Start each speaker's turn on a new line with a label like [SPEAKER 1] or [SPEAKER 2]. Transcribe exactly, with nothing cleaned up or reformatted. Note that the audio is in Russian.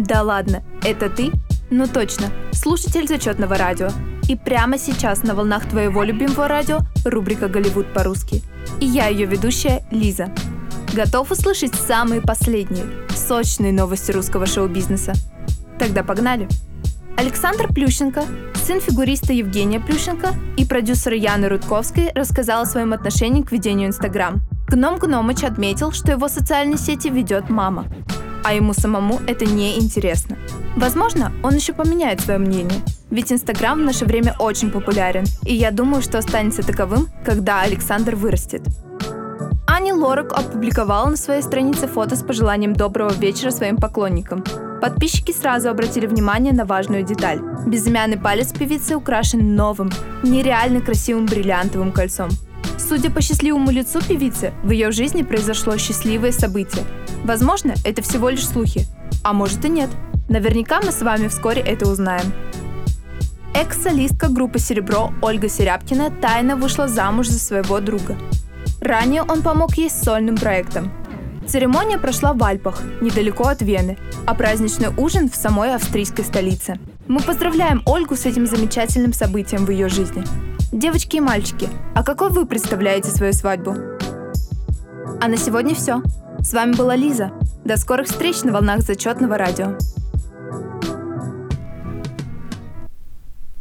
[SPEAKER 1] Да ладно, это ты? Ну точно, слушатель зачетного радио. И прямо сейчас на волнах твоего любимого радио рубрика «Голливуд по-русски». И я, ее ведущая, Лиза. Готов услышать самые последние, сочные новости русского шоу-бизнеса? Тогда погнали! Александр Плющенко, сын фигуриста Евгения Плющенко и продюсера Яны Рудковской, рассказал о своем отношении к ведению Инстаграм. Гном Гномыч отметил, что его социальные сети ведет мама, а ему самому это не интересно. Возможно, он еще поменяет свое мнение, ведь Инстаграм в наше время очень популярен, и я думаю, что останется таковым, когда Александр вырастет. Ани Лорак опубликовала на своей странице фото с пожеланием доброго вечера своим поклонникам. Подписчики сразу обратили внимание на важную деталь. Безымянный палец певицы украшен новым, нереально красивым бриллиантовым кольцом. Судя по счастливому лицу певицы, в ее жизни произошло счастливое событие. Возможно, это всего лишь слухи, а может и нет. Наверняка мы с вами вскоре это узнаем. Экс-солистка группы «Серебро» Ольга Серябкина тайно вышла замуж за своего друга. Ранее он помог ей с сольным проектом. Церемония прошла в Альпах, недалеко от Вены, а праздничный ужин в самой австрийской столице. Мы поздравляем Ольгу с этим замечательным событием в ее жизни. Девочки и мальчики, а какой вы представляете свою свадьбу? А на сегодня все. С вами была Лиза. До скорых встреч на волнах зачетного радио.